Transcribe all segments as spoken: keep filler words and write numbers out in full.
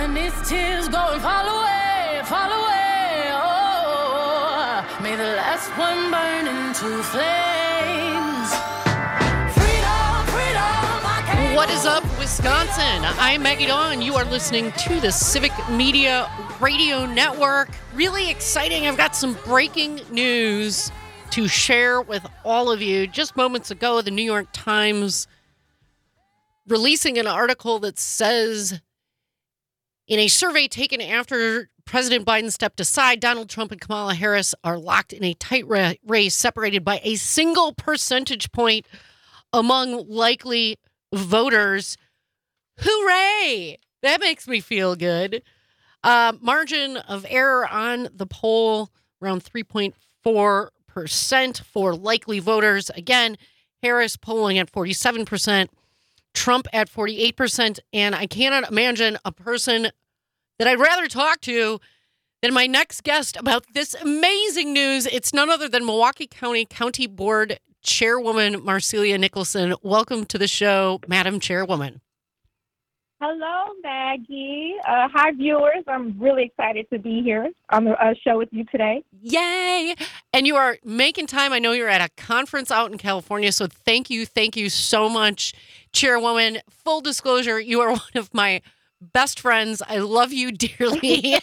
and these tears go and fall away, fall away. Oh, may the last one burn into flames. Freedom, freedom, I can't. What is up, Wisconsin? I'm Maggie Dawn. You are listening to the Civic Media Radio Network. Really exciting. I've got some breaking news to share with all of you. Just moments ago, the New York Times releasing an article that says, in a survey taken after President Biden stepped aside, Donald Trump and Kamala Harris are locked in a tight ra- race separated by a single percentage point among likely voters. Hooray! That makes me feel good. Uh, margin of error on the poll, around three point four percent for likely voters. Again, Harris polling at forty-seven percent. Trump at forty-eight percent, and I cannot imagine a person that I'd rather talk to than my next guest about this amazing news. It's none other than Milwaukee County County Board Chairwoman Marcelia Nicholson. Welcome to the show, Madam Chairwoman. Hello, Maggie. Uh, hi, viewers. I'm really excited to be here on the uh, show with you today. Yay! And you are making time. I know you're at a conference out in California, so thank you, thank you so much, Chairwoman. Full disclosure, you are one of my best friends. I love you dearly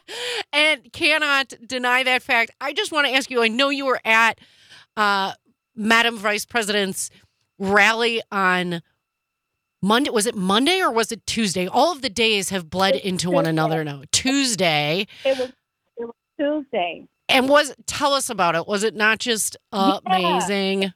and cannot deny that fact. I just want to ask you, I know you were at uh, Madam Vice President's rally on Monday. Was it Monday or was it Tuesday? All of the days have bled into Tuesday. One another now. Tuesday. It was, it was Tuesday. And was tell us about it. Was it not just uh, yeah. amazing?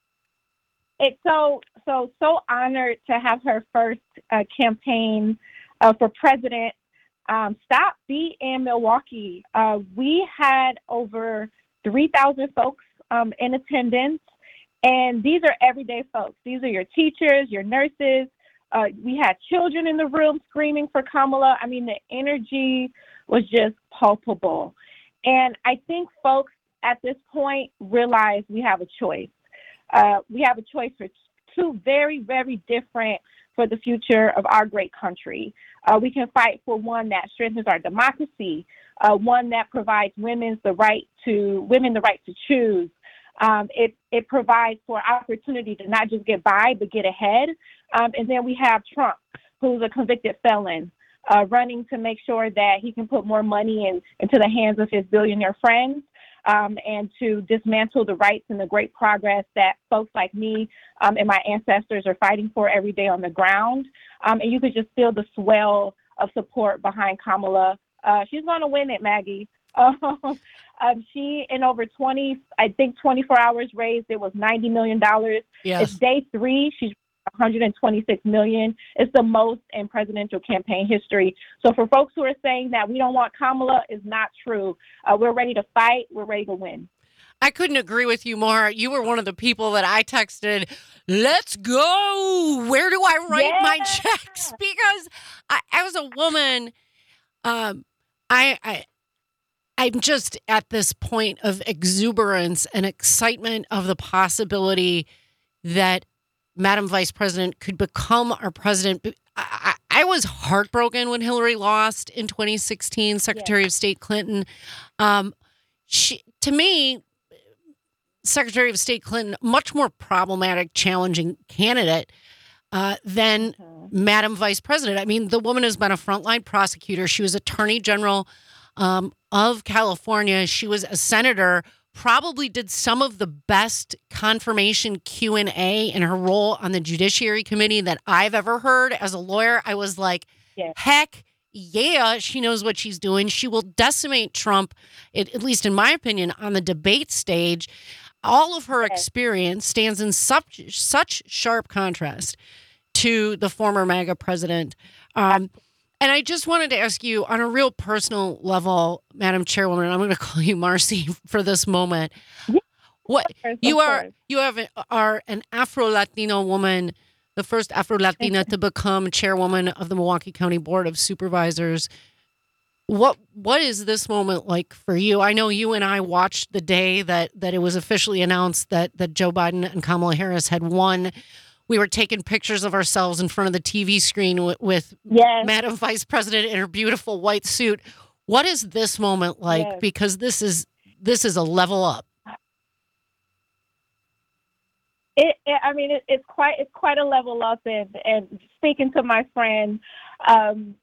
It's so so so honored to have her first uh, campaign uh, for president. Um, stop be in Milwaukee. Uh, we had over three thousand folks um, in attendance, and these are everyday folks. These are your teachers, your nurses. Uh, we had children in the room screaming for Kamala. I mean, the energy was just palpable. And I think folks at this point realize we have a choice. Uh, we have a choice for two very, very different for the future of our great country. Uh, we can fight for one that strengthens our democracy, uh, one that provides women's the right to women the right to choose. Um, it, it provides for opportunity to not just get by, but get ahead. Um, and then we have Trump, who's a convicted felon, uh, running to make sure that he can put more money in, into the hands of his billionaire friends um, and to dismantle the rights and the great progress that folks like me um, and my ancestors are fighting for every day on the ground. Um, and you could just feel the swell of support behind Kamala. Uh, she's going to win it, Maggie. Um, um, she, in over twenty, I think twenty-four hours raised, it was ninety million dollars. Yes. It's day three. She's one hundred twenty-six million dollars. It's the most in presidential campaign history. So for folks who are saying that we don't want Kamala, is not true. Uh, we're ready to fight. We're ready to win. I couldn't agree with you more. You were one of the people that I texted, let's go. Where do I write yeah. my checks? Because I, as a woman, um, I, I, I'm just at this point of exuberance and excitement of the possibility that Madam Vice President could become our president. I, I, I was heartbroken when Hillary lost in twenty sixteen, Secretary yes. of State Clinton. Um, she, to me, Secretary of State Clinton, much more problematic, challenging candidate uh, than mm-hmm. Madam Vice President. I mean, the woman has been a frontline prosecutor. She was Attorney General um, of California. She was a senator, probably did some of the best confirmation Q and A in her role on the Judiciary Committee that I've ever heard. As a lawyer, I was like, yeah. heck yeah, she knows what she's doing. She will decimate Trump, at, at least in my opinion, on the debate stage. All of her experience stands in such, such sharp contrast to the former MAGA president. Um, and I just wanted to ask you on a real personal level, Madam Chairwoman, I'm going to call you Marcy for this moment. What you are, you have are an Afro-Latino woman, the first Afro-Latina to become chairwoman of the Milwaukee County Board of Supervisors. What what is this moment like for you? I know you and I watched the day that, that it was officially announced that, that Joe Biden and Kamala Harris had won. we were taking pictures of ourselves in front of the T V screen with, with Yes. Madam Vice President in her beautiful white suit. What is this moment like? Yes. Because this is this is a level up. It, it, I mean, it, it's quite it's quite a level up. And, and speaking to my friend, um,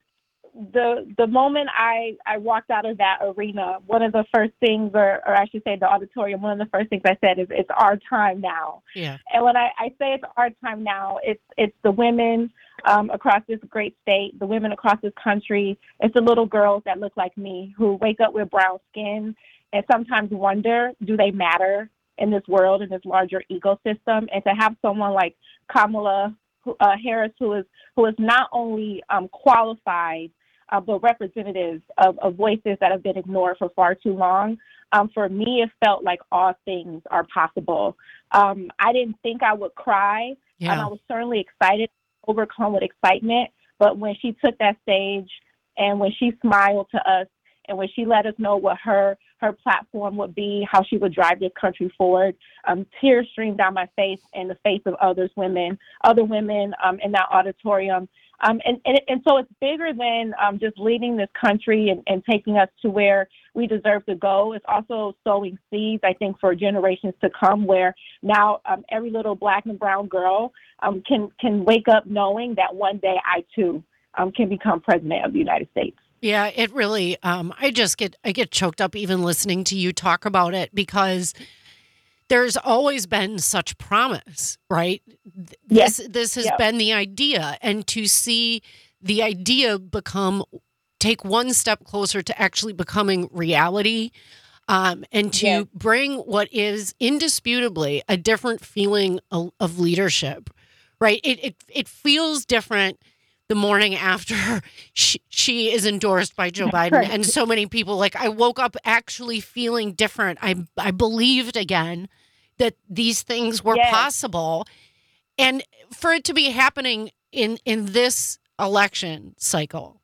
the the moment I, I walked out of that arena, one of the first things, or, or I should say the auditorium, one of the first things I said is, it's our time now. Yeah. And when I, I say it's our time now, it's it's the women um, across this great state, the women across this country. It's the little girls that look like me who wake up with brown skin and sometimes wonder, do they matter in this world, in this larger ecosystem? And to have someone like Kamala uh, Harris, who is who is not only um, qualified, uh, but representatives of, of voices that have been ignored for far too long. Um, for me, it felt like all things are possible. Um, I didn't think I would cry. Yeah. Um, I was certainly excited, overcome with excitement. But when she took that stage and when she smiled to us and when she let us know what her her platform would be, how she would drive this country forward, um, tears streamed down my face and the face of others women, other women um, in that auditorium. Um, and, and, and so it's bigger than um, just leading this country and, and taking us to where we deserve to go. It's also sowing seeds, I think, for generations to come, where now um, every little Black and brown girl um, can, can wake up knowing that one day I, too, um, can become president of the United States. Yeah, it really, um, I just get, I get choked up even listening to you talk about it, because there's always been such promise, right? Yes. This, this has Yep. been the idea, and to see the idea become, take one step closer to actually becoming reality, um, and to Yes. bring what is indisputably a different feeling of, of leadership, right? It, it, it feels different the morning after she, she is endorsed by Joe Biden. Right. And so many people, like, I woke up actually feeling different. I I believed again that these things were Yes. possible. And for it to be happening in, in this election cycle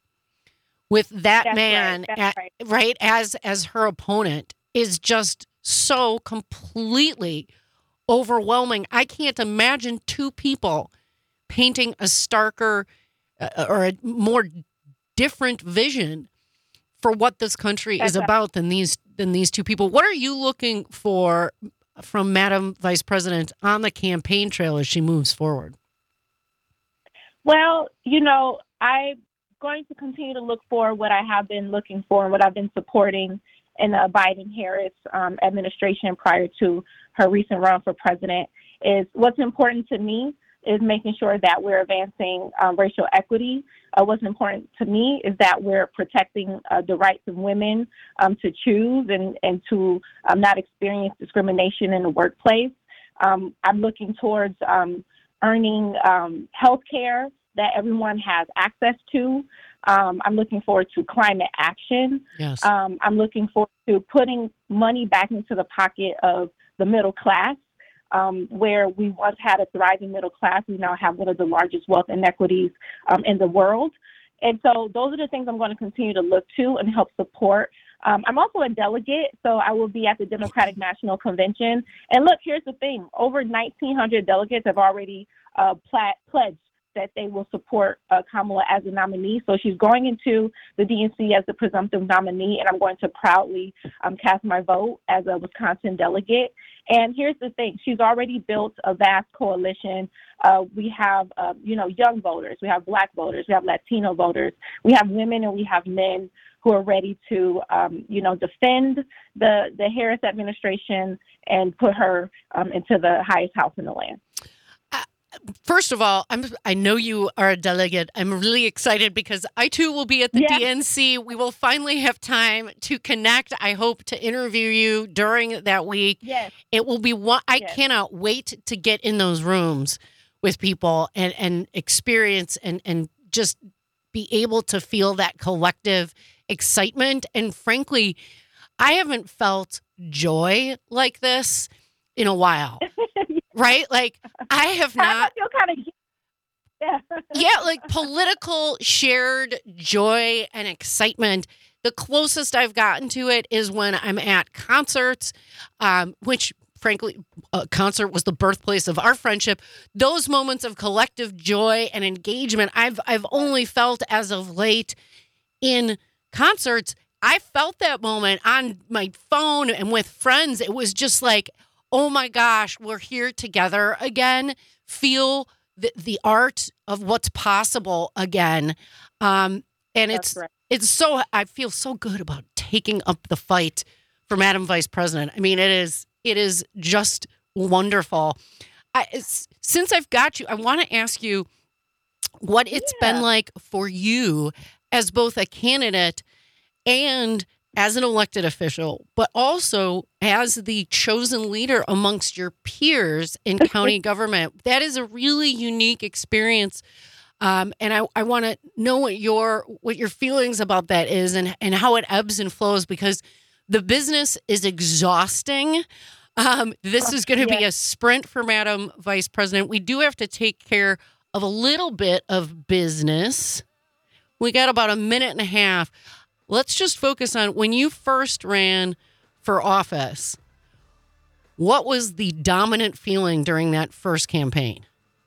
with that That's man, right. That's at- right. right, as as her opponent is just so completely overwhelming. I can't imagine two people painting a starker uh, or a more different vision for what this country That's is right. about than these than these two people. What are you looking for from Madam Vice President on the campaign trail as she moves forward? Well, you know, I'm going to continue to look for what I have been looking for and what I've been supporting in the Biden-Harris um, administration prior to her recent run for president. Is what's important to me is making sure that we're advancing um, racial equity. Uh, what's important to me is that we're protecting uh, the rights of women um, to choose and, and to um, not experience discrimination in the workplace. Um, I'm looking towards um, earning um, health care that everyone has access to. Um, I'm looking forward to climate action. Yes. Um, I'm looking forward to putting money back into the pocket of the middle class. Um, where we once had a thriving middle class, we now have one of the largest wealth inequities um, in the world. And so those are the things I'm going to continue to look to and help support. Um, I'm also a delegate, so I will be at the Democratic National Convention. And look, here's the thing. Over nineteen hundred delegates have already uh, pla- pledged that they will support uh, Kamala as a nominee. So she's going into the D N C as the presumptive nominee, and I'm going to proudly um, cast my vote as a Wisconsin delegate. And here's the thing. She's already built a vast coalition. Uh, we have, uh, you know, young voters. We have Black voters. We have Latino voters. We have women and we have men who are ready to, um, you know, defend the, the Harris administration and put her um, into the highest house in the land. First of all, I'm, I know you are a delegate. I'm really excited because I, too, will be at the Yeah. D N C. We will finally have time to connect. I hope to interview you during that week. Yes. It will be one. I Yes. cannot wait to get in those rooms with people and, and experience and, and just be able to feel that collective excitement. And frankly, I haven't felt joy like this in a while. Right? Like, I have I not. feel kind of, yeah. Yeah, like political shared joy and excitement. The closest I've gotten to it is when I'm at concerts, um, which frankly, a concert was the birthplace of our friendship. Those moments of collective joy and engagement, I've I've only felt as of late in concerts. I felt that moment on my phone and with friends. It was just like, oh my gosh, we're here together again. Feel the, the art of what's possible again. Um, and That's it's right. it's so, I feel so good about taking up the fight for Madam Vice President. I mean, it is it is just wonderful. I, it's, since I've got you, I want to ask you what it's Yeah. been like for you as both a candidate and as an elected official, but also as the chosen leader amongst your peers in county government. That is a really unique experience. Um, and I, I want to know what your what your feelings about that is and, and how it ebbs and flows, because the business is exhausting. Um, this is going to be Yeah. a sprint for Madam Vice President. We do have to take care of a little bit of business. We got about a minute and a half. Let's just focus on when you first ran for office. What was the dominant feeling during that first campaign?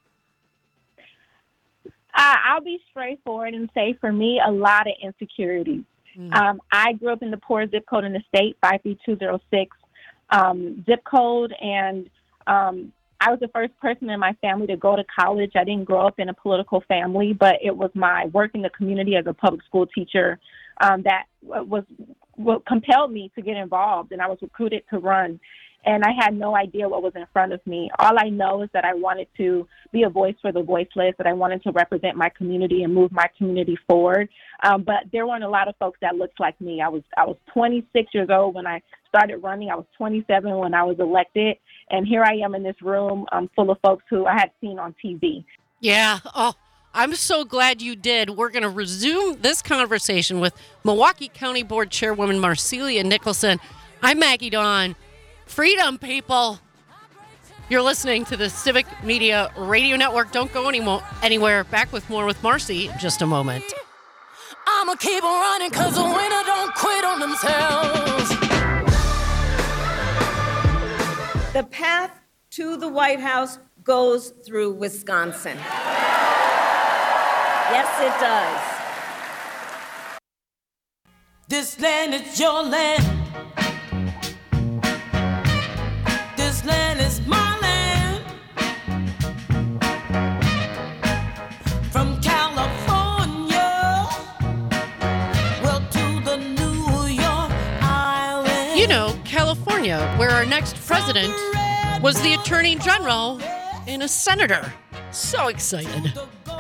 Uh, I'll be straightforward and say, for me, a lot of insecurity. Mm. Um, I grew up in the poorest zip code in the state, five three two zero six um, zip code, and um, I was the first person in my family to go to college. I didn't grow up in a political family, but it was my work in the community as a public school teacher um, that was what compelled me to get involved, and I was recruited to run. And I had no idea what was in front of me. All I know is that I wanted to be a voice for the voiceless, that I wanted to represent my community and move my community forward. Um, but there weren't a lot of folks that looked like me. I was I was twenty-six years old when I started running. I was twenty-seven when I was elected. And here I am in this room um, full of folks who I had seen on T V. Yeah. Oh, I'm so glad you did. We're going to resume this conversation with Milwaukee County Board Chairwoman Marcelia Nicholson. I'm Maggie Dawn. Freedom, people. You're listening to the Civic Media Radio Network. Don't go anymore, anywhere. Back with more with Marcy in just a moment. I'ma keep on running cause the winner don't quit on themselves. The path to the White House goes through Wisconsin. Yes, it does. This land is your land. This land is my land. From California, well, to the New York Island. You know, California, where our next president was the Attorney General and a senator. So excited.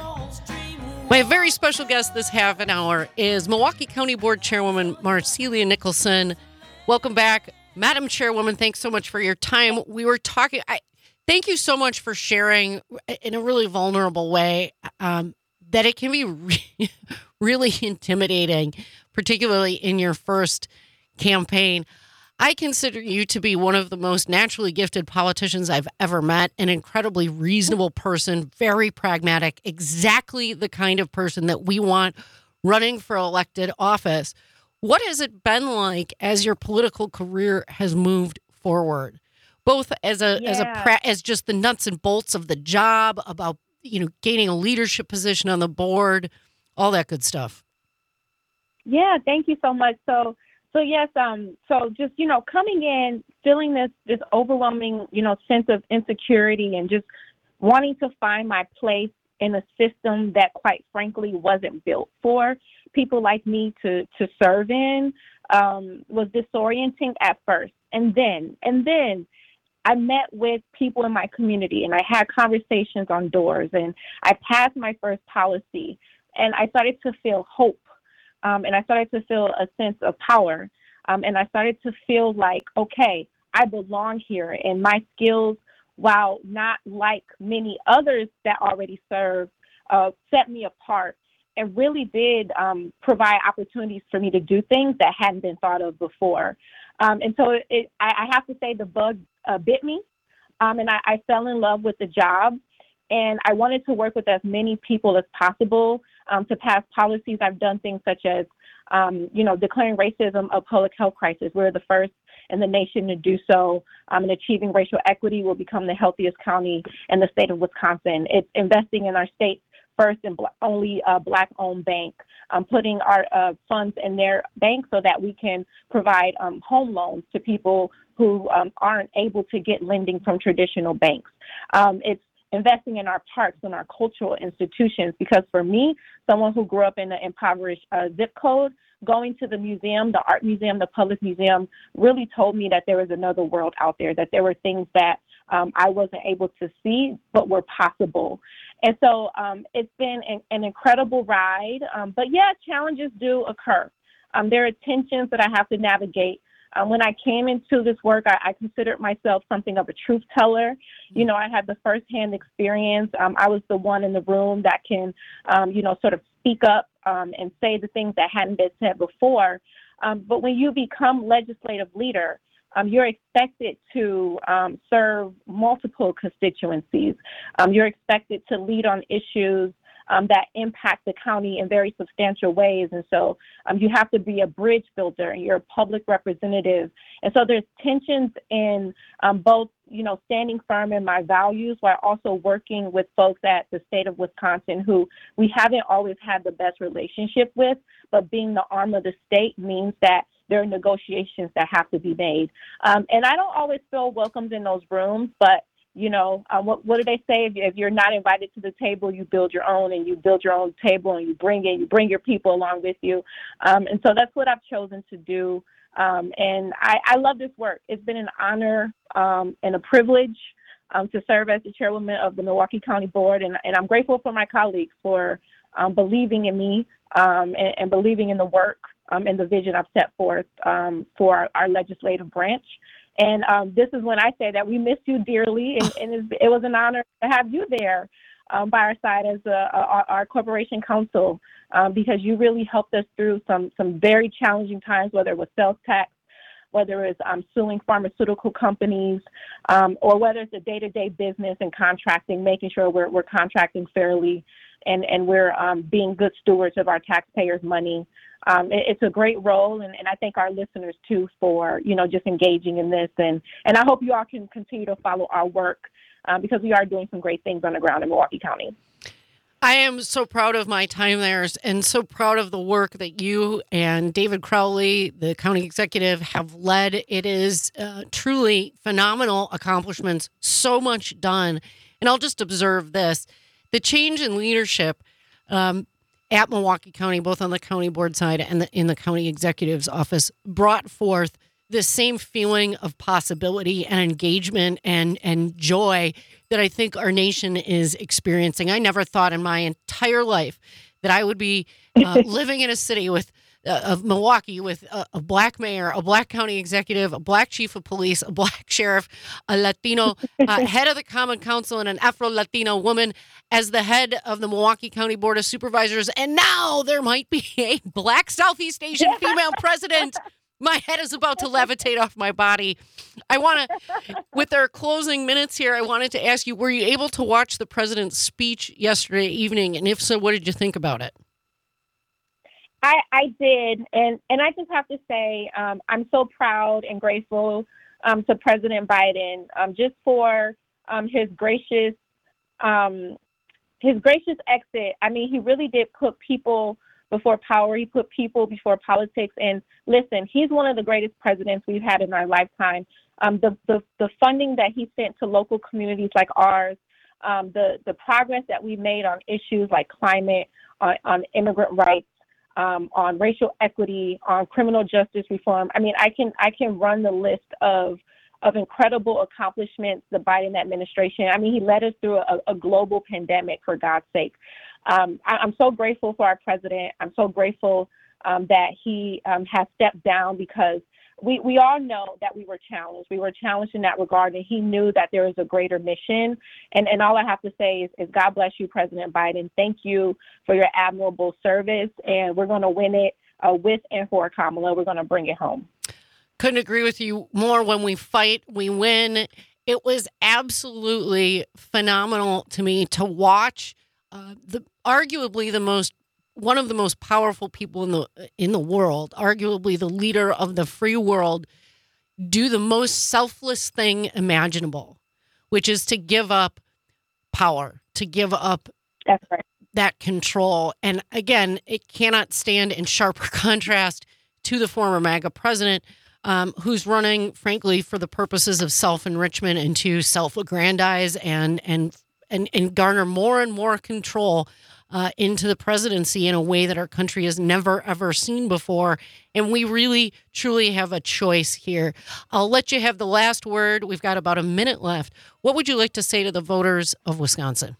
My very special guest this half an hour is Milwaukee County Board Chairwoman Marcelia Nicholson. Welcome back, Madam Chairwoman. Thanks so much for your time. We were talking. I thank you so much for sharing in a really vulnerable way um, that it can be re- really intimidating, particularly in your first campaign. I consider you to be one of the most naturally gifted politicians I've ever met, an incredibly reasonable person, very pragmatic, exactly the kind of person that we want running for elected office. What has it been like as your political career has moved forward, both as a as a Yeah. pra- as just the nuts and bolts of the job, about you know gaining a leadership position on the board, all that good stuff? Yeah, thank you so much. So, so yes, um, so just, you know, coming in, feeling this, this overwhelming, you know, sense of insecurity and just wanting to find my place in a system that, quite frankly, wasn't built for people like me to, to serve in, um, was disorienting at first. And then, and then I met with people in my community and I had conversations on doors and I passed my first policy and I started to feel hope. Um, and I started to feel a sense of power. Um, and I started to feel like, okay, I belong here. And my skills, while not like many others that already serve, uh, set me apart and really did um, provide opportunities for me to do things that hadn't been thought of before. Um, and so it, I, I have to say the bug uh, bit me. Um, and I, I fell in love with the job. And I wanted to work with as many people as possible um, to pass policies. I've done things such as, um, you know, declaring racism a public health crisis. We're the first in the nation to do so. Um, and achieving racial equity will become the healthiest county in the state of Wisconsin. It's investing in our state's first and bl- only uh, Black-owned bank, um, putting our uh, funds in their bank so that we can provide um, home loans to people who um, aren't able to get lending from traditional banks. Um, it's investing in our parks and our cultural institutions, because for me, someone who grew up in an impoverished uh, zip code, going to the museum, the art museum, the public museum, really told me that there was another world out there, that there were things that um, I wasn't able to see but were possible. And so um, it's been an, an incredible ride. Um, but yeah, challenges do occur. Um, there are tensions that I have to navigate. Um, when I came into this work, I, I considered myself something of a truth teller. You know, I had the firsthand experience. Um, I was the one in the room that can, um, you know, sort of speak up um, and say the things that hadn't been said before. Um, but when you become legislative leader, um, you're expected to um, serve multiple constituencies. Um, you're expected to lead on issues Um, that impact the county in very substantial ways. And so um, you have to be a bridge builder, and you're a public representative. And so there's tensions in um, both, you know, standing firm in my values while also working with folks at the state of Wisconsin who we haven't always had the best relationship with, but being the arm of the state means that there are negotiations that have to be made. Um, and I don't always feel welcomed in those rooms, but You know, um, what, what do they say? If, if you're not invited to the table, you build your own, and you build your own table, and you bring in, you bring your people along with you. Um, and so that's what I've chosen to do. Um, and I, I love this work. It's been an honor um, and a privilege um, to serve as the chairwoman of the Milwaukee County Board. And, and I'm grateful for my colleagues for um, believing in me um, and, and believing in the work um, and the vision I've set forth um, for our, our legislative branch. And um, this is when I say that we miss you dearly, and, and it was an honor to have you there um, by our side as a, a, our corporation counsel, um, because you really helped us through some some very challenging times, whether it was sales tax, whether it's um, suing pharmaceutical companies, um, or whether it's the day-to-day business and contracting, making sure we're, we're contracting fairly and, and we're um, being good stewards of our taxpayers' money. Um, it, it's a great role, and, and I thank our listeners, too, for, you know, just engaging in this. And, and I hope you all can continue to follow our work um, because we are doing some great things on the ground in Milwaukee County. I am so proud of my time there and so proud of the work that you and David Crowley, the county executive, have led. It is uh, truly phenomenal accomplishments, so much done. And I'll just observe this. The change in leadership um, at Milwaukee County, both on the county board side and the, in the county executive's office, brought forth the same feeling of possibility and engagement and, and joy that I think our nation is experiencing. I never thought in my entire life that I would be uh, living in a city with uh, of Milwaukee with a, a black mayor, a black county executive, a black chief of police, a black sheriff, a Latino uh, head of the Common Council, and an Afro-Latino woman as the head of the Milwaukee County Board of Supervisors. And now there might be a black Southeast Asian female president. My head is about to levitate off my body. I want to, with our closing minutes here, I wanted to ask you, were you able to watch the president's speech yesterday evening? And if so, what did you think about it? I, I did. And, and I just have to say, um, I'm so proud and grateful um, to President Biden um, just for um, his gracious, um, his gracious exit. I mean, he really did put people before power. He put people before politics. And listen, he's one of the greatest presidents we've had in our lifetime. Um, the, the, the funding that he sent to local communities like ours, um, the, the progress that we made on issues like climate, on, on immigrant rights, um, on racial equity, on criminal justice reform. I mean, I can I can run the list of of incredible accomplishments the Biden administration. I mean, he led us through a, a global pandemic, for God's sake. Um, I, I'm so grateful for our president. I'm so grateful um, that he um, has stepped down, because we, we all know that we were challenged. We were challenged in that regard, and he knew that there was a greater mission. And, and all I have to say is, is God bless you, President Biden. Thank you for your admirable service, and we're going to win it uh, with and for Kamala. We're going to bring it home. Couldn't agree with you more. When we fight, we win. It was absolutely phenomenal to me to watch uh, the arguably the most one of the most powerful people in the in the world, arguably the leader of the free world, do the most selfless thing imaginable, which is to give up power, to give up That's right. that control. And again, it cannot stand in sharper contrast to the former MAGA president, um, who's running, frankly, for the purposes of self-enrichment and to self-aggrandize and and and, and garner more and more control uh, into the presidency in a way that our country has never, ever seen before. And we really, truly have a choice here. I'll let you have the last word. We've got about a minute left. What would you like to say to the voters of Wisconsin?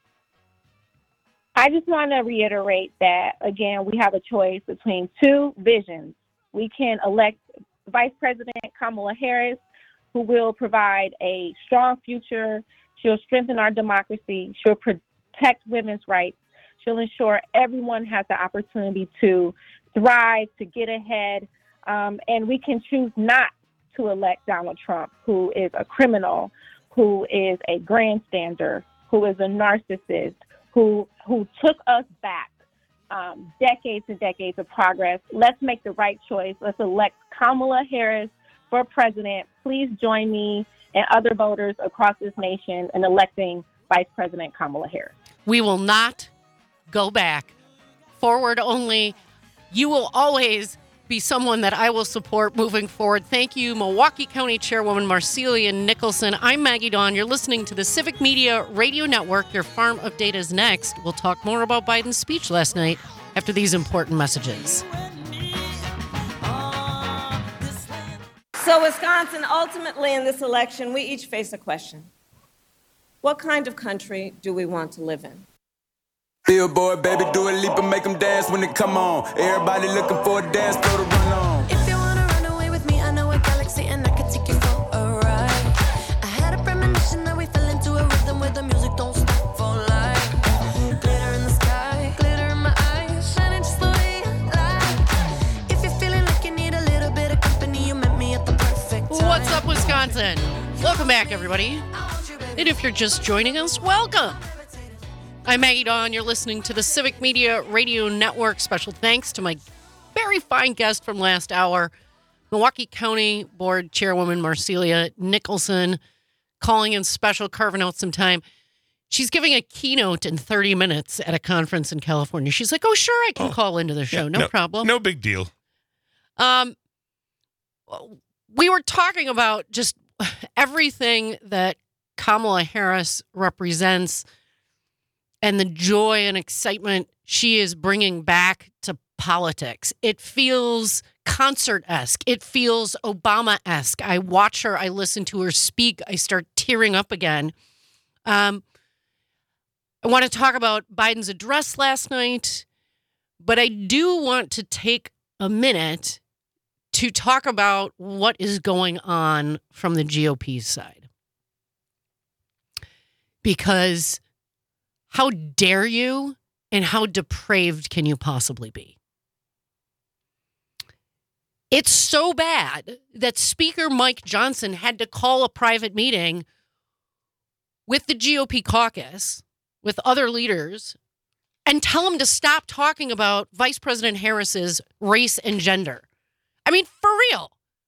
I just want to reiterate that, again, we have a choice between two visions. We can elect Vice President Kamala Harris, who will provide a strong future. She'll strengthen our democracy. She'll protect women's rights. She'll ensure everyone has the opportunity to thrive, to get ahead. Um, and we can choose not to elect Donald Trump, who is a criminal, who is a grandstander, who is a narcissist, who who took us back um, decades and decades of progress. Let's make the right choice. Let's elect Kamala Harris for president. Please join me and other voters across this nation in electing Vice President Kamala Harris. We will not go back. Forward only. You will always be someone that I will support moving forward. Thank you, Milwaukee County Chairwoman Marcelia Nicholson. I'm Maggie Dawn. You're listening to the Civic Media Radio Network. Your Farm Update is next. We'll talk more about Biden's speech last night after these important messages. So, Wisconsin, ultimately in this election, we each face a question. What kind of country do we want to live in? Billboard, baby, do a leap and make them dance when they come on. Everybody looking for a dance floor to run on. If you wanna run away with me, I know a galaxy and I can take you for a ride. I had a premonition that we fell into a rhythm where the music don't stop for life. Glitter in the sky, glitter in my eyes, shining just the way I like. If you're feeling like you need a little bit of company, you met me at the perfect time. What's up, Wisconsin? Welcome back, everybody. And if you're just joining us, welcome. I'm Maggie Dawn. You're listening to the Civic Media Radio Network. Special thanks to my very fine guest from last hour, Milwaukee County Board Chairwoman Marcelia Nicholson, calling in special, carving out some time. She's giving a keynote in thirty minutes at a conference in California. She's like, oh, sure, I can oh, call into the show. Yeah, no, no problem. No big deal. Um, we were talking about just everything that Kamala Harris represents and the joy and excitement she is bringing back to politics. It feels concert-esque. It feels Obama-esque. I watch her. I listen to her speak. I start tearing up again. Um, I want to talk about Biden's address last night, but I do want to take a minute to talk about what is going on from the G O P side. Because how dare you and how depraved can you possibly be? It's so bad that Speaker Mike Johnson had to call a private meeting with the G O P caucus, with other leaders, and tell them to stop talking about Vice President Harris's race and gender. I mean, for real.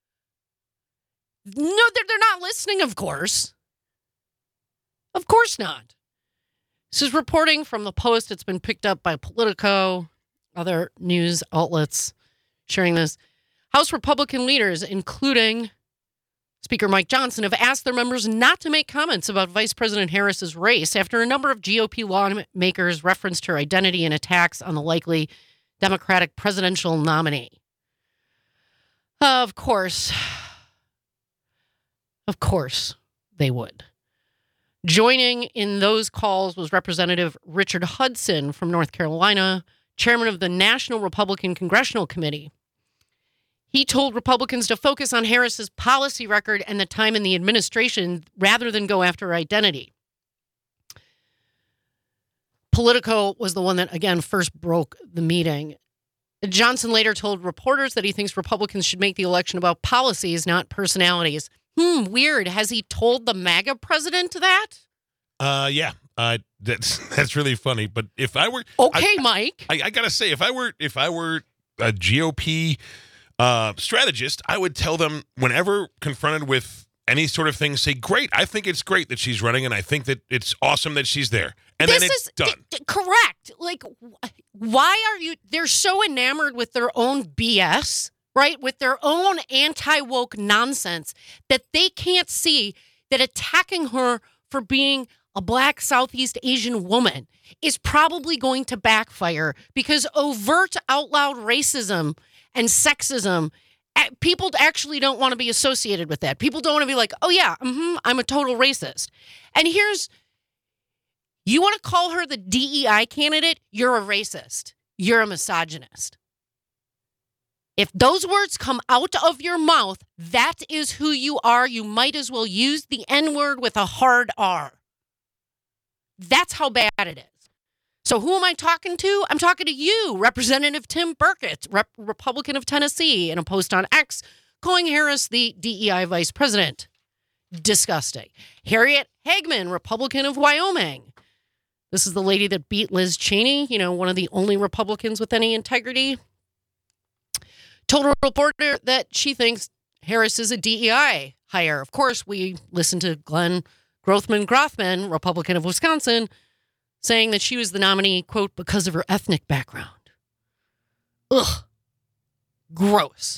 No, they're, they're not listening, of course. Of course not. This is reporting from the Post. It's been picked up by Politico, other news outlets sharing this. House Republican leaders, including Speaker Mike Johnson, have asked their members not to make comments about Vice President Harris's race after a number of G O P lawmakers referenced her identity in attacks on the likely Democratic presidential nominee. Of course. Of course they would. Joining in those calls was Representative Richard Hudson from North Carolina, chairman of the National Republican Congressional Committee. He told Republicans to focus on Harris's policy record and the time in the administration rather than go after her identity. Politico was the one that, again, first broke the meeting. Johnson later told reporters that he thinks Republicans should make the election about policies, not personalities. Hmm, weird. Has he told the MAGA president that? Uh, yeah. Uh, that's that's really funny. But if I were okay, I, Mike, I, I gotta say, if I were if I were a G O P uh, strategist, I would tell them whenever confronted with any sort of thing, say, great. I think it's great that she's running, and I think that it's awesome that she's there. And this then it's is done. d- d- correct. Like, wh- why are you? They're so enamored with their own B S, right? With their own anti-woke nonsense that they can't see that attacking her for being a black Southeast Asian woman is probably going to backfire because overt, out loud racism and sexism, people actually don't want to be associated with that. People don't want to be like, oh, yeah, mm-hmm, I'm a total racist. And here's, you want to call her the D E I candidate? You're a racist. You're a misogynist. If those words come out of your mouth, that is who you are. You might as well use the N-word with a hard R. That's how bad it is. So who am I talking to? I'm talking to you, Representative Tim Burkett, Rep- Republican of Tennessee, in a post on X, calling Harris the D E I vice president. Disgusting. Harriet Hagman, Republican of Wyoming. This is the lady that beat Liz Cheney, you know, one of the only Republicans with any integrity. Told a reporter that she thinks Harris is a D E I hire. Of course, we listened to Glenn Grothman Grothman, Republican of Wisconsin, saying that she was the nominee, quote, because of her ethnic background. Ugh. Gross.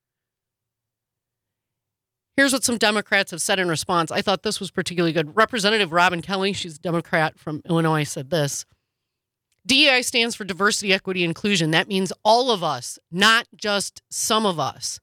Here's what some Democrats have said in response. I thought this was particularly good. Representative Robin Kelly, she's a Democrat from Illinois, said this. D E I stands for diversity, equity, inclusion. That means all of us, not just some of us.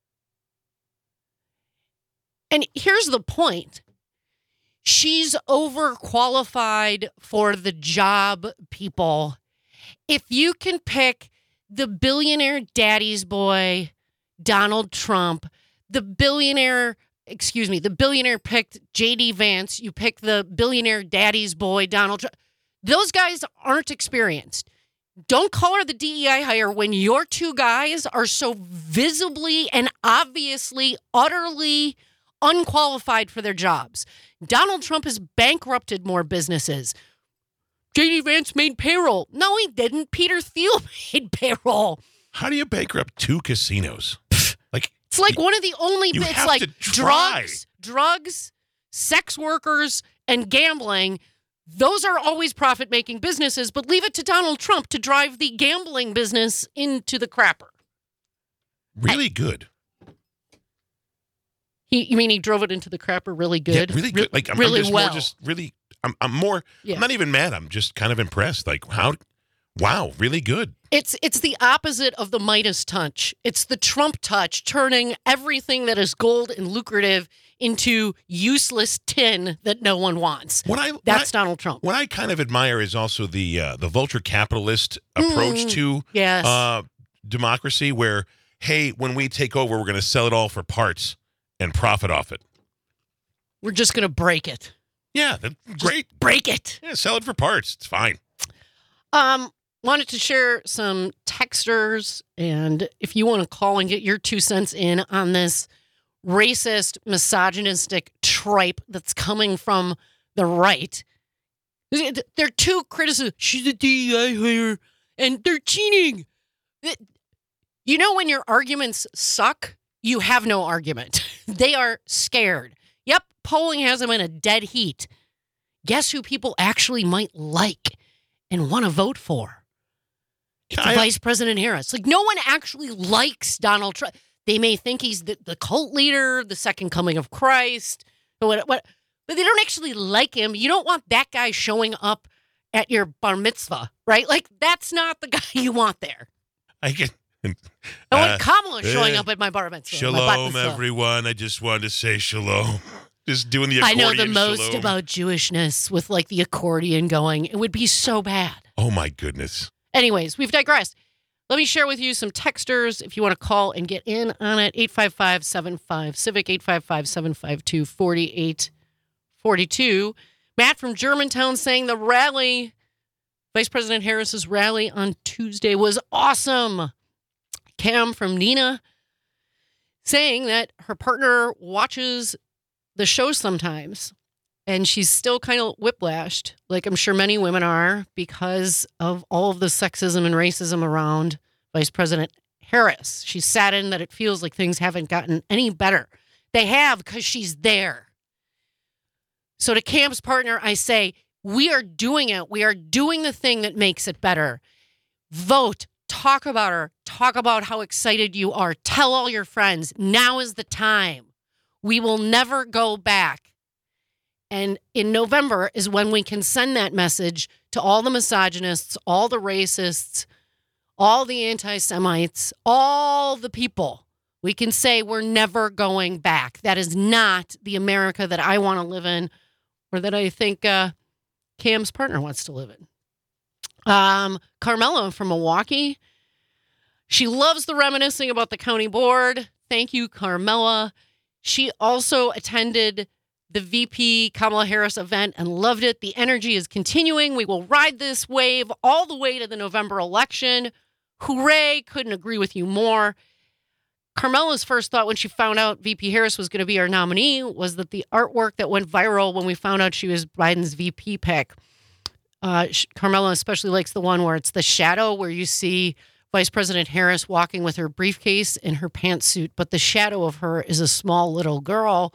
And here's the point. She's overqualified for the job, people. If you can pick the billionaire daddy's boy, Donald Trump, the billionaire, excuse me, the billionaire picked J D Vance, you pick the billionaire daddy's boy, Donald Trump. Those guys aren't experienced. Don't call her the D E I hire when your two guys are so visibly and obviously, utterly unqualified for their jobs. Donald Trump has bankrupted more businesses. J D Vance made payroll. No, he didn't. Peter Thiel made payroll. How do you bankrupt two casinos? Like It's like one of the only you bits have like to try. drugs, drugs, sex workers, and gambling. Those are always profit-making businesses, but leave it to Donald Trump to drive the gambling business into the crapper. Really good. He, you mean he drove it into the crapper really good? Yeah, really good. Like I'm, really I'm just well. more just really I'm I'm more Yeah. I'm not even mad. I'm just kind of impressed. Like how wow, really good. It's it's the opposite of the Midas touch. It's the Trump touch, turning everything that is gold and lucrative into useless tin that no one wants. What I That's what I, Donald Trump. What I kind of admire is also the uh, the vulture capitalist approach Mm, to yes. uh, democracy, where hey, when we take over, we're going to sell it all for parts and profit off it. We're just going to break it. Yeah, that's great. Break it. Yeah, sell it for parts. It's fine. Um, wanted to share some texters, and if you want to call and get your two cents in on this racist, misogynistic tripe that's coming from the right. They're too criticism. She's a D E I hire, and they're cheating. You know when your arguments suck, you have no argument. They are scared. Yep, polling has them in a dead heat. Guess who people actually might like and want to vote for? It's I- Vice President Harris. Like, no one actually likes Donald Trump. They may think he's the, the cult leader, the second coming of Christ, but what, what, but they don't actually like him. You don't want that guy showing up at your bar mitzvah, right? Like, that's not the guy you want there. I get. I Uh, want Kamala showing eh, up at my bar mitzvah. my bat Shalom, mitzvah. everyone. I just wanted to say shalom. Just doing the I accordion. know the most shalom. about Jewishness with like the accordion going. It would be so bad. Oh my goodness. Anyways, we've digressed. Let me share with you some texters if you want to call and get in on it. eight five five, seven five, Civic, eight five five, seven five two, four eight four two. Matt from Germantown saying the rally, Vice President Harris's rally on Tuesday was awesome. Cam from Nina saying that her partner watches the show sometimes and she's still kind of whiplashed, like I'm sure many women are, because of all of the sexism and racism around Vice President Harris. She's saddened that it feels like things haven't gotten any better. They have, because she's there. So to Cam's partner, I say, we are doing it. We are doing the thing that makes it better. Vote. Talk about her. Talk about how excited you are. Tell all your friends. Now is the time. We will never go back. And in November is when we can send that message to all the misogynists, all the racists, all the anti-Semites, all the people. We can say we're never going back. That is not the America that I want to live in, or that I think uh, Cam's partner wants to live in. Um, Carmela from Milwaukee. She loves the reminiscing about the county board. Thank you, Carmela. She also attended the V P Kamala Harris event and loved it. The energy is continuing. We will ride this wave all the way to the November election. Hooray. Couldn't agree with you more. Carmela's first thought when she found out V P Harris was going to be our nominee was that the artwork that went viral when we found out she was Biden's V P pick. Uh, Carmela especially likes the one where it's the shadow where you see Vice President Harris walking with her briefcase in her pantsuit, but the shadow of her is a small little girl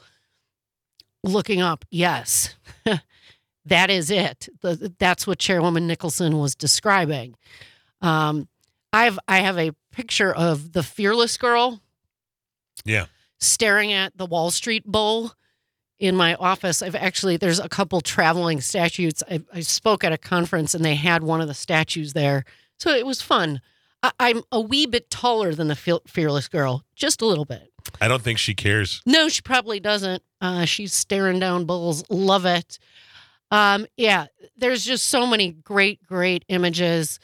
looking up. Yes, that is it. The, that's what Chairwoman Nicholson was describing. Um, I've I have a picture of the fearless girl. Yeah. Staring at the Wall Street Bull in my office. I've actually, there's a couple traveling statues. I, I spoke at a conference and they had one of the statues there. So it was fun. I, I'm a wee bit taller than the fearless girl, just a little bit. I don't think she cares. No, she probably doesn't. Uh, she's staring down bulls. Love it. Um, yeah, there's just so many great, great images.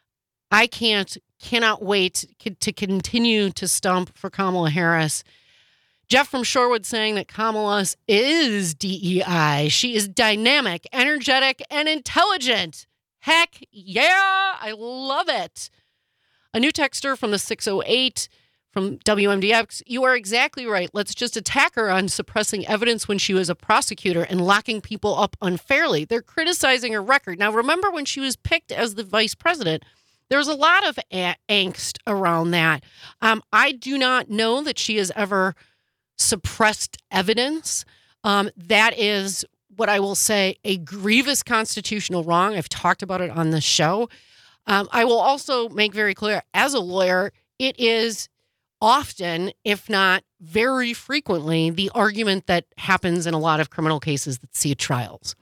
I can't, cannot wait to continue to stump for Kamala Harris. Jeff from Shorewood saying that Kamala is D E I. She is dynamic, energetic, and intelligent. Heck yeah, I love it. A new texter from the six oh eight from W M D X. You are exactly right. Let's just attack her on suppressing evidence when she was a prosecutor and locking people up unfairly. They're criticizing her record. Now, remember when she was picked as the vice president, there's a lot of a- angst around that. Um, I do not know that she has ever suppressed evidence. Um, that is what I will say, a grievous constitutional wrong. I've talked about it on the show. Um, I will also make very clear, as a lawyer, it is often, if not very frequently, the argument that happens in a lot of criminal cases that see trials.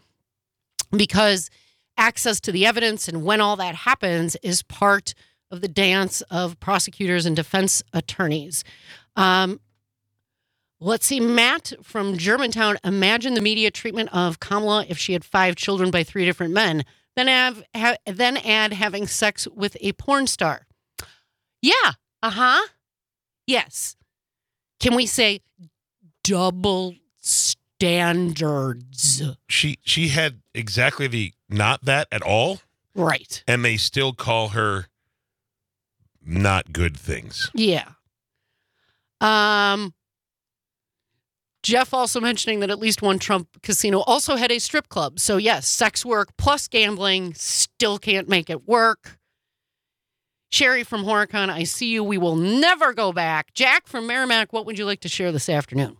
Because access to the evidence and when all that happens is part of the dance of prosecutors and defense attorneys. Um, let's see, Matt from Germantown. Imagine the media treatment of Kamala if she had five children by three different men. Then have, ha, then add having sex with a porn star. Yeah. Uh-huh. Yes. Can we say double standards? She she had exactly the not that at all. Right. And they still call her not good things. Yeah. Um Jeff also mentioning that at least one Trump casino also had a strip club. So yes, sex work plus gambling still can't make it work. Sherry from Horicon, I see you. We will never go back. Jack from Merrimack, what would you like to share this afternoon?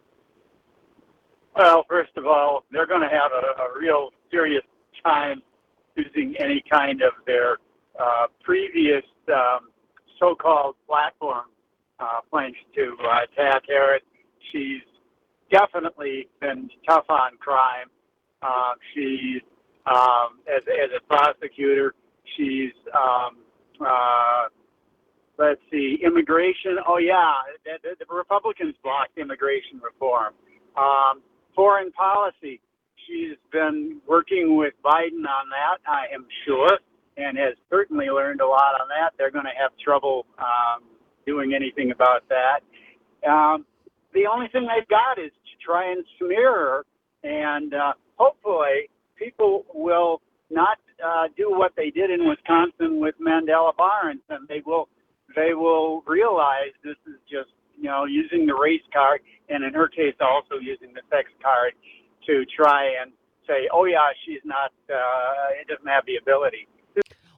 Well, first of all, they're going to have a, a real serious time using any kind of their uh, previous um, so-called platform uh, planks to uh, attack Harris. She's definitely been tough on crime. Uh, she's, um, as, as a prosecutor, she's, um, uh, let's see, immigration. Oh, yeah, the, the, the Republicans blocked immigration reform. Um, foreign policy. She's been working with Biden on that, I am sure, and has certainly learned a lot on that. They're going to have trouble um, doing anything about that. Um, the only thing they've got is to try and smear her, and uh, hopefully people will not uh, do what they did in Wisconsin with Mandela Barnes, and they will they will realize this is just, you know, using the race card, and in her case also using the sex card to try and say, oh yeah, she's not, uh, it doesn't have the ability.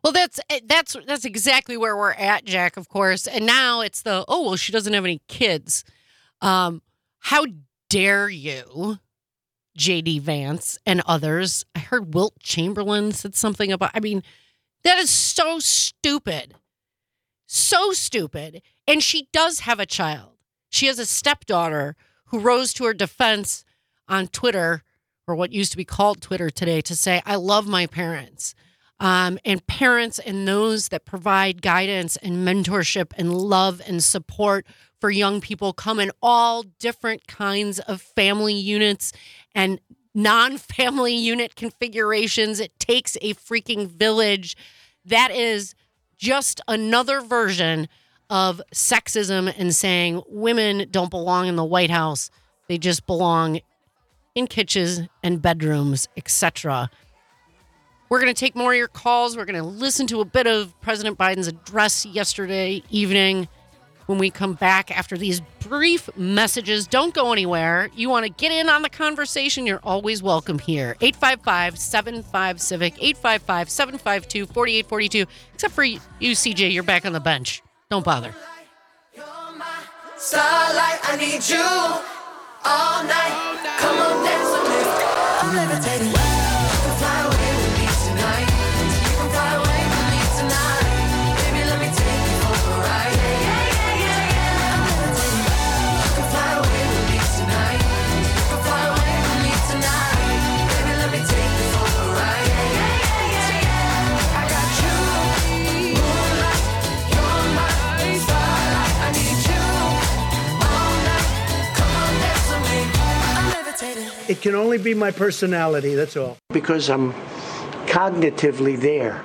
Well, that's that's that's exactly where we're at, Jack, of course. And now it's the, oh, well, she doesn't have any kids. Um, how dare you, J D Vance and others? I heard Wilt Chamberlain said something about, I mean, that is so stupid. So stupid. And she does have a child. She has a stepdaughter who rose to her defense on Twitter, or what used to be called Twitter today, to say, I love my parents. Um, and parents and those that provide guidance and mentorship and love and support for young people come in all different kinds of family units and non-family unit configurations. It takes a freaking village. That is just another version of sexism and saying women don't belong in the White House. They just belong in kitchens and bedrooms, et cetera. We're going to take more of your calls. We're going to listen to a bit of President Biden's address yesterday evening when we come back after these brief messages. Don't go anywhere. You want to get in on the conversation, you're always welcome here. eight five five, seven five, CIVIC, eight five five, seven five two, four eight four two. Except for you, C J, you're back on the bench. Don't bother. You're my starlight, I need you all night. Come on, dance with me. I'm levitating. You can fly away with me tonight. You can fly away with me tonight. Baby, let me take you for a ride. Yeah, yeah, yeah, yeah. I'm levitating. You can fly away with me tonight. You can fly away with me tonight. Baby, let me take you for a ride. Yeah, yeah, yeah, yeah. I got you, moonlight. You're my starlight. I need you all night. Come on, dance with me. I'm levitating. It can only be my personality, that's all. Because I'm cognitively there.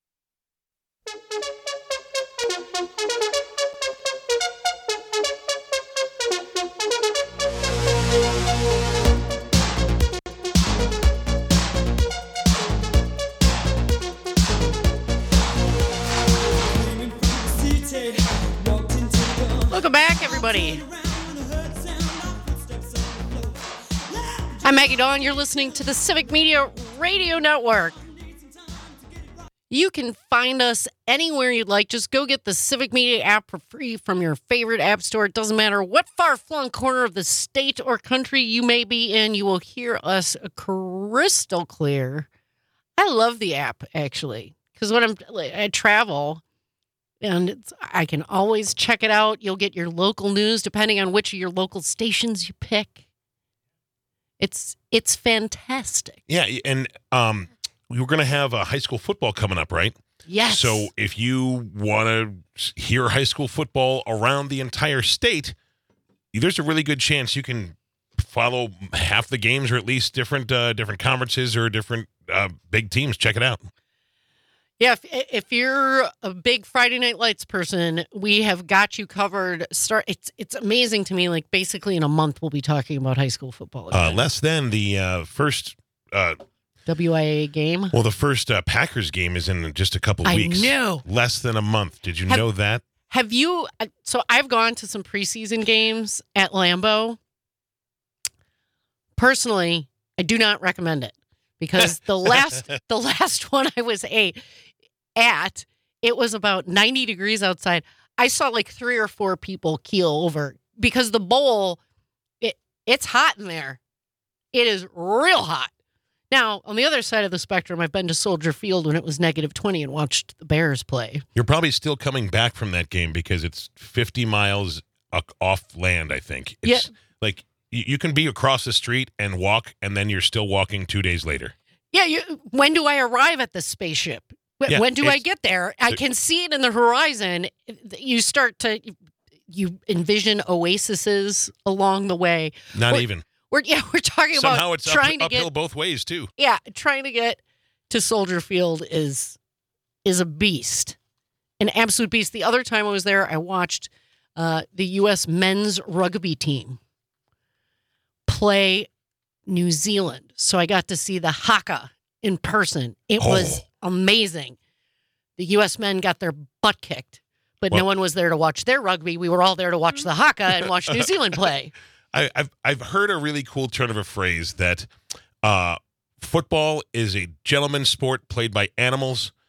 Welcome back, everybody. I'm Maggie Dawn. You're listening to the Civic Media Radio Network. You can find us anywhere you'd like. Just go get the Civic Media app for free from your favorite app store. It doesn't matter what far-flung corner of the state or country you may be in. You will hear us crystal clear. I love the app, actually, because when I'm, I travel, and it's, I can always check it out. You'll get your local news depending on which of your local stations you pick. It's it's fantastic. Yeah, and um, we were going to have a high school football coming up, right? Yes. So if you want to hear high school football around the entire state, there's a really good chance you can follow half the games, or at least different uh, different conferences or different uh, big teams. Check it out. Yeah, if, if you're a big Friday Night Lights person, we have got you covered. Start. It's it's amazing to me. Like basically in a month, we'll be talking about high school football again. Uh, less than the uh, first. Uh, W I A game. Well, the first uh, Packers game is in just a couple I weeks. know. Less than a month. Did you Have- know that? Have you? uh, So I've gone to some preseason games at Lambeau. Personally, I do not recommend it because the last the last one I was a, at, it was about ninety degrees outside. I saw like three or four people keel over because the bowl, it it's hot in there. It is real hot. Now, on the other side of the spectrum, I've been to Soldier Field when it was negative twenty and watched the Bears play. You're probably still coming back from that game because it's fifty miles off land, I think. It's Yeah. like you, you can be across the street and walk, and then you're still walking two days later. Yeah, you, when do I arrive at the spaceship? When, Yeah, when do I it's- get there? I can see it in the horizon. You start to, you envision oases along the way. Not We're- even. We're yeah, we're talking Somehow about it's up, trying to uphill get both ways, too. yeah, trying to get to Soldier Field is is a beast, an absolute beast. The other time I was there, I watched uh, the U S men's rugby team play New Zealand, so I got to see the haka in person. It Oh. was amazing. The U S men got their butt kicked, but no Well- one was there to watch their rugby. We were all there to watch the haka and watch New Zealand play. I, I've I've heard a really cool turn of a phrase that uh, football is a gentleman's sport played by animals,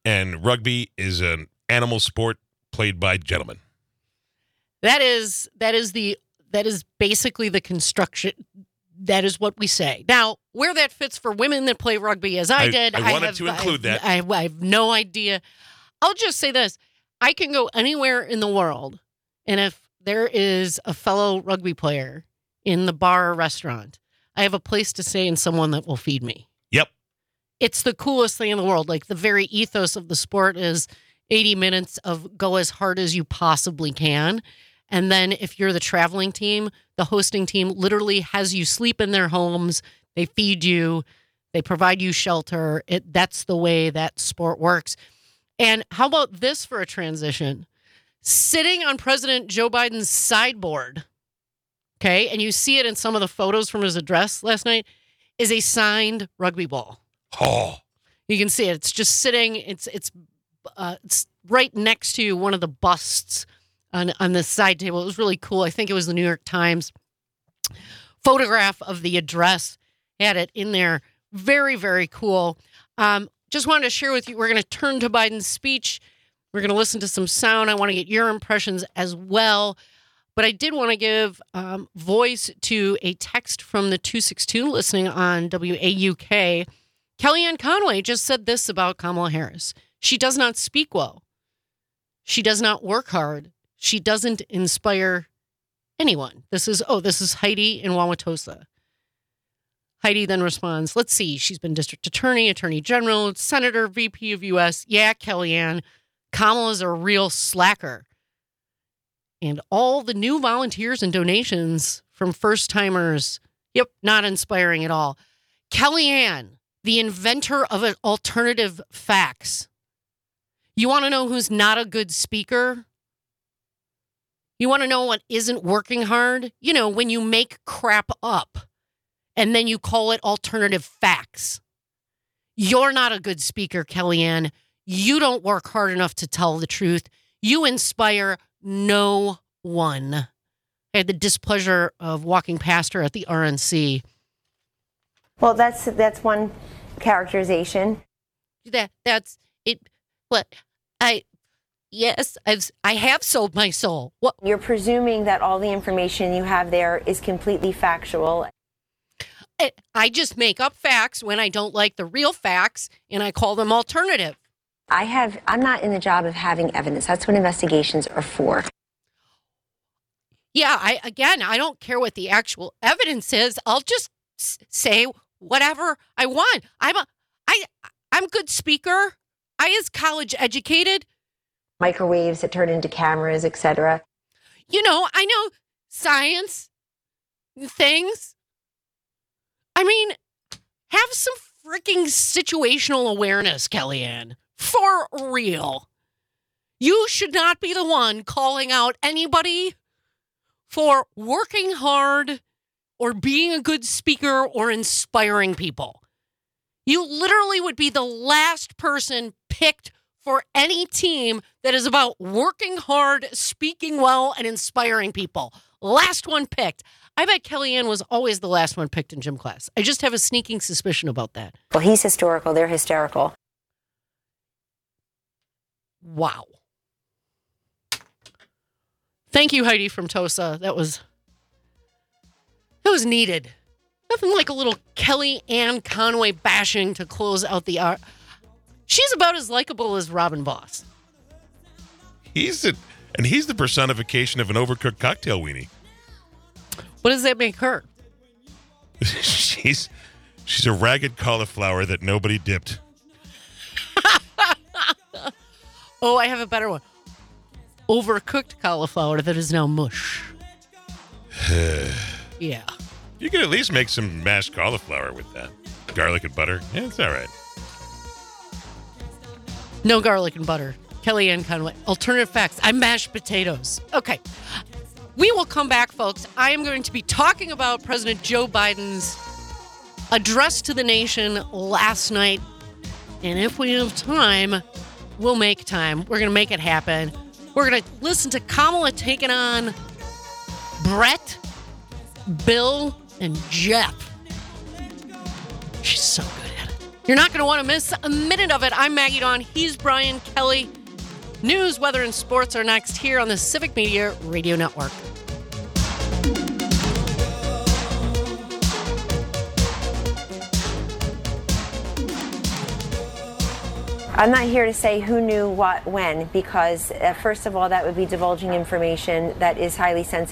and rugby is an animal sport played by gentlemen. That is that is the that is basically the construction. That is what we say. Now, where that fits for women that play rugby, as I, I did, I wanted have, to include I, that. I, I have no idea. I'll just say this: I can go anywhere in the world, and if there is a fellow rugby player in the bar or restaurant, I have a place to stay and someone that will feed me. Yep. It's the coolest thing in the world. Like, the very ethos of the sport is eighty minutes of go as hard as you possibly can. And then if you're the traveling team, the hosting team literally has you sleep in their homes. They feed you. They provide you shelter. It, that's the way that sport works. And how about this for a transition? Sitting on President Joe Biden's sideboard, okay, and you see it in some of the photos from his address last night, is a signed rugby ball. Oh. You can see it. It's just sitting. It's it's uh, it's right next to one of the busts on on the side table. It was really cool. I think it was the New York Times photograph of the address had it in there. Very, very cool. Um, just wanted to share with you, we're going to turn to Biden's speech. We're going to listen to some sound. I want to get your impressions as well. But I did want to give um, voice to a text from the two six two listening on W A U K. Kellyanne Conway just said this about Kamala Harris. She does not speak well. She does not work hard. She doesn't inspire anyone. This is, oh, this is Heidi in Wauwatosa. Heidi then responds, let's see, she's been district attorney, attorney general, senator, V P of U S. Yeah, Kellyanne, Kamala's a real slacker. And all the new volunteers and donations from first-timers, yep, not inspiring at all. Kellyanne, the inventor of an alternative facts. You want to know who's not a good speaker? You want to know what isn't working hard? You know, when you make crap up and then you call it alternative facts. You're not a good speaker, Kellyanne. You don't work hard enough to tell the truth. You inspire no one. I had the displeasure of walking past her at the R N C. Well, that's that's one characterization. That that's it. What I yes, I've I have sold my soul. What You're presuming that all the information you have there is completely factual. I, I just make up facts when I don't like the real facts, and I call them alternative. I have. I'm not in the job of having evidence. That's what investigations are for. Yeah, I again, I don't care what the actual evidence is. I'll just s- say whatever I want. I'm a, I, I'm a good speaker. I is college educated. Microwaves that turn into cameras, et cetera. You know, I know science things. I mean, have some freaking situational awareness, Kellyanne. For real. You should not be the one calling out anybody for working hard or being a good speaker or inspiring people. You literally would be the last person picked for any team that is about working hard, speaking well, and inspiring people. Last one picked. I bet Kellyanne was always the last one picked in gym class. I just have a sneaking suspicion about that. Well, he's historical. They're hysterical. Wow. Thank you, Heidi from Tosa. That was that was needed. Nothing like a little Kellyanne Conway bashing to close out the hour. She's about as likable as Robin Voss. He's a, and he's the personification of an overcooked cocktail weenie. What does that make her? she's she's a ragged cauliflower that nobody dipped. Oh, I have a better one. Overcooked cauliflower that is now mush. Yeah. You could at least make some mashed cauliflower with that. Garlic and butter. Yeah, it's all right. No garlic and butter. Kellyanne Conway. Alternative facts. I mashed potatoes. Okay. We will come back, folks. I am going to be talking about President Joe Biden's address to the nation last night. And if we have time, we'll make time. We're going to make it happen. We're going to listen to Kamala taking on Brett, Bill, and Jeff. She's so good at it. You're not going to want to miss a minute of it. I'm Maggie Dawn. He's Brian Kelly. News, weather, and sports are next here on the Civic Media Radio Network. I'm not here to say who knew what when, because uh, first of all, that would be divulging information that is highly sensitive.